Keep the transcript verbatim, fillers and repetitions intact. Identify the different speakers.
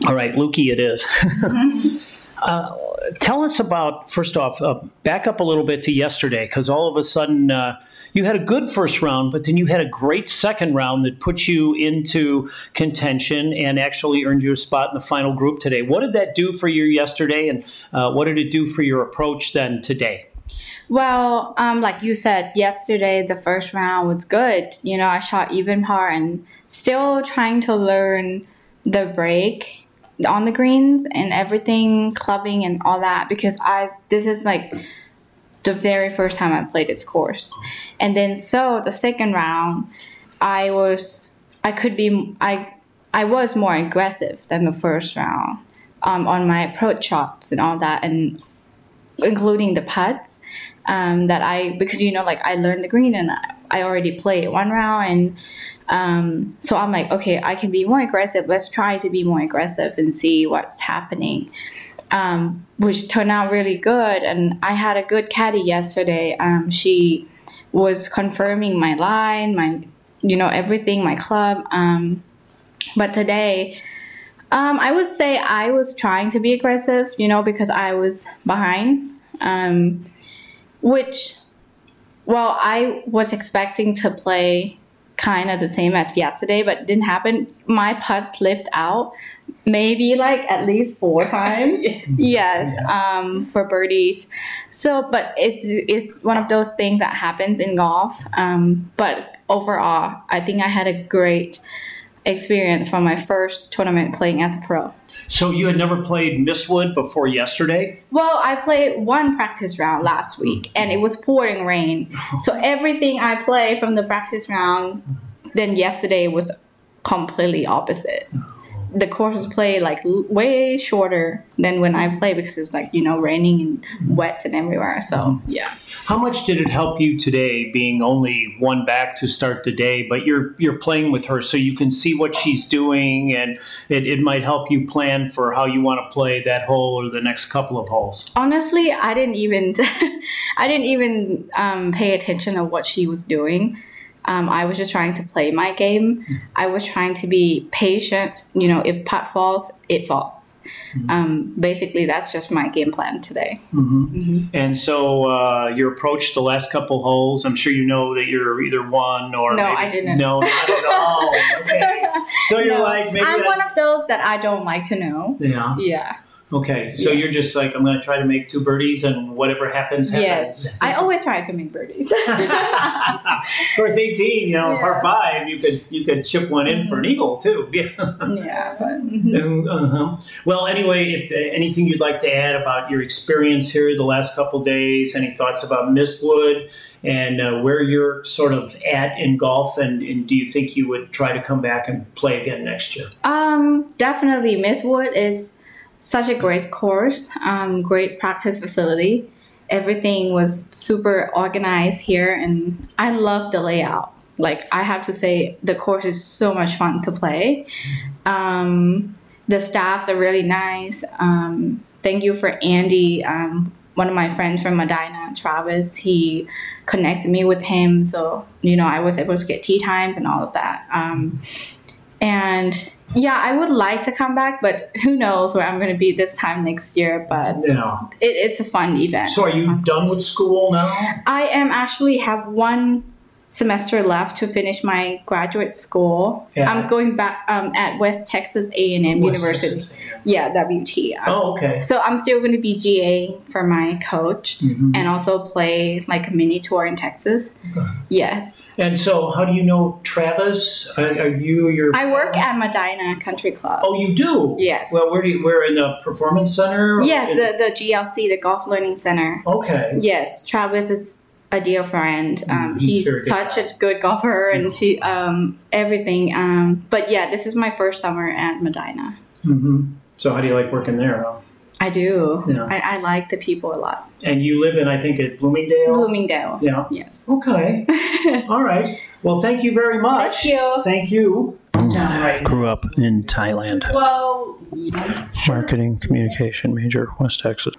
Speaker 1: All right, Lukey it is. uh, tell us about, first off, uh, back up a little bit to yesterday, because all of a sudden uh, you had a good first round, but then you had a great second round that put you into contention and actually earned you a spot in the final group today. What did that do for you yesterday, and uh, what did it do for your approach then today?
Speaker 2: Well, um, like you said, yesterday the first round was good. You know, I shot even par and still trying to learn the break on the greens and everything, clubbing and all that, because I this is like the very first time I played this course. And then so the second round, I was I could be I I was more aggressive than the first round um, on my approach shots and all that, and including the putts. Um, that I, because, you know, like I learned the green and I, I already played one round. And um, so I'm like, okay, I can be more aggressive. Let's try to be more aggressive and see what's happening, um, which turned out really good. And I had a good caddy yesterday. Um, she was confirming my line, my, you know, everything, my club. Um, but today, um, I would say I was trying to be aggressive, you know, because I was behind. Um, Which, well, I was expecting to play kind of the same as yesterday, but it didn't happen. My putt flipped out maybe like at least four times. yes, yes yeah. um, for birdies. So, but it's it's one of those things that happens in golf. Um, but overall, I think I had a great experience from my first tournament playing as a pro.
Speaker 1: So you had never played Mistwood before yesterday?
Speaker 2: Well, I played one practice round last week, and it was pouring rain. So everything I played from the practice round, then yesterday was completely opposite. The course was played like way shorter than when I played because it was like, you know, raining and wet and everywhere. So, yeah.
Speaker 1: How much did it help you today, being only one back to start the day, but you're you're playing with her so you can see what she's doing, and it, it might help you plan for how you want to play that hole or the next couple of holes?
Speaker 2: Honestly, I didn't even I didn't even um, pay attention to what she was doing. Um, I was just trying to play my game. I was trying to be patient. You know, if putt falls, it falls. Mm-hmm. Um, basically, that's just my game plan today.
Speaker 1: Mm-hmm. Mm-hmm. And so uh, your approach the last couple holes, I'm sure you know that you're either one or
Speaker 2: no,
Speaker 1: maybe,
Speaker 2: I didn't.
Speaker 1: No, not at all. Okay. So you're
Speaker 2: no,
Speaker 1: like maybe
Speaker 2: I'm
Speaker 1: that,
Speaker 2: one of those that I don't like to know.
Speaker 1: Yeah.
Speaker 2: Yeah.
Speaker 1: Okay, so yeah. You're just like, I'm going to try to make two birdies, and whatever happens, happens.
Speaker 2: Yes, I always try to make birdies.
Speaker 1: Of course, eighteen, you know,
Speaker 2: yeah.
Speaker 1: par five, you could you could chip one in for an eagle too.
Speaker 2: yeah. But,
Speaker 1: mm-hmm. uh-huh. Well, anyway, if uh, anything you'd like to add about your experience here the last couple days, any thoughts about Mistwood and uh, where you're sort of at in golf, and, and do you think you would try to come back and play again next year?
Speaker 2: Um, definitely, Mistwood is such a great course, um, great practice facility. Everything was super organized here, and I love the layout. Like, I have to say, the course is so much fun to play. Um, the staffs are really nice. Um, thank you for Andy, um, one of my friends from Medina, Travis. He connected me with him, so, you know, I was able to get tee times and all of that. Um, and yeah, I would like to come back, but who knows where I'm going to be this time next year. But
Speaker 1: yeah.
Speaker 2: it, it's a fun event.
Speaker 1: So are you done with school now?
Speaker 2: I am actually have one semester left to finish my graduate school. Yeah. I'm going back um, at West Texas A and M
Speaker 1: West
Speaker 2: University.
Speaker 1: Texas, yeah.
Speaker 2: yeah, W T. Um,
Speaker 1: oh, okay.
Speaker 2: So I'm still going to be GAing for my coach, mm-hmm. and also play like a mini tour in Texas. Okay. Yes.
Speaker 1: And so how do you know Travis? Are, are you your...
Speaker 2: I work at Medina Country Club.
Speaker 1: Oh, you do?
Speaker 2: Yes.
Speaker 1: Well, where do you, we're in the Performance Center?
Speaker 2: Yes, the, the G L C, the Golf Learning Center.
Speaker 1: Okay.
Speaker 2: Yes, Travis is a dear friend. Um,
Speaker 1: he's
Speaker 2: he's such guy. a good golfer, and mm-hmm. she um, everything. Um, but yeah, this is my first summer at Medina.
Speaker 1: Mm-hmm. So how do you like working there? Huh?
Speaker 2: I do.
Speaker 1: Yeah.
Speaker 2: I, I like the people a lot.
Speaker 1: And you live in, I think, at Bloomingdale?
Speaker 2: Bloomingdale.
Speaker 1: Yeah.
Speaker 2: Yes.
Speaker 1: Okay. All right. Well, thank you very much.
Speaker 2: Thank you.
Speaker 1: Thank you. I grew up in Thailand.
Speaker 2: Well,
Speaker 1: marketing communication major, West Texas.